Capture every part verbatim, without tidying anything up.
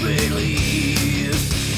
believe.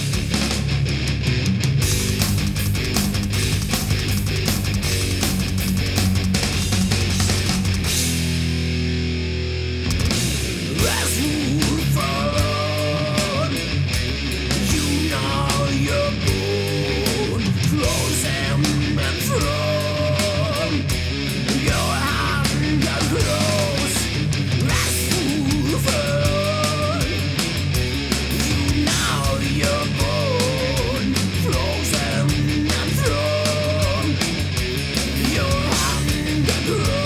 As you fall, you know you're born, frozen and thrown. Your hand grows as you fall. You know you're born, frozen and thrown. Your hand grows.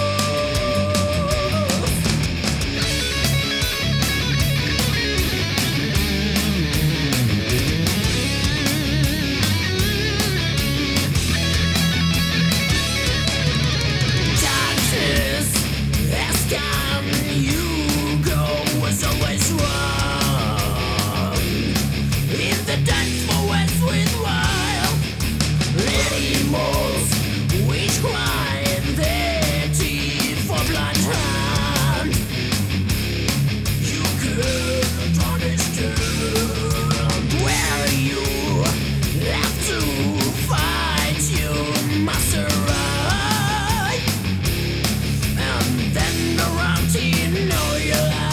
Chances as come you go was always wrong. In the dance for what's worthwhile, animals which grind their teeth for blood hand. You could understand where you have to fight, you must arrive. And then around you know your life.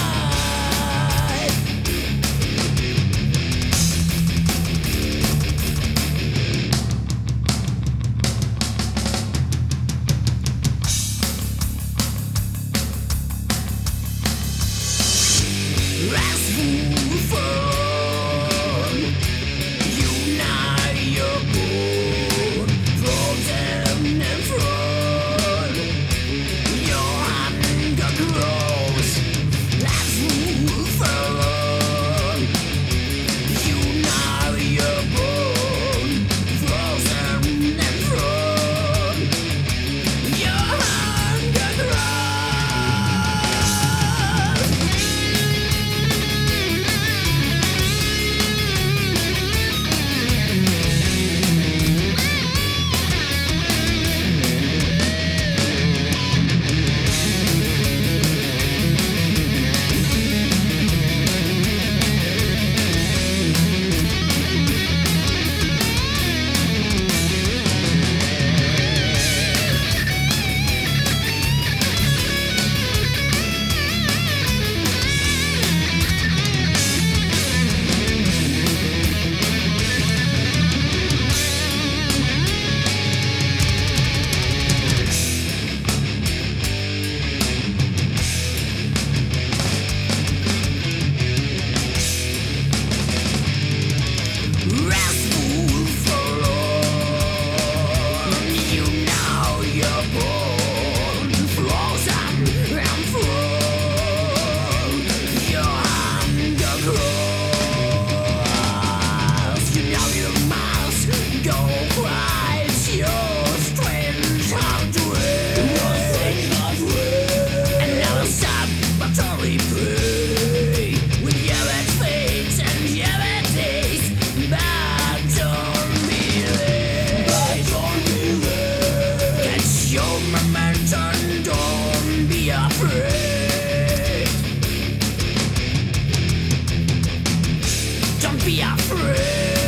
As you fall, you know you're born, frozen and thrown. Your hunger grows as you fall. You know you're born, frozen and thrown. Your hunger grows. Restful forlorn, you know you're born, frozen and thrown. Your hunger grows. You know you must go fight your strange hardware. And never stop but only pray with your bad fates and your bad days. But don't be late. But don't be late. Catch your momentum, don't be afraid. Don't be afraid.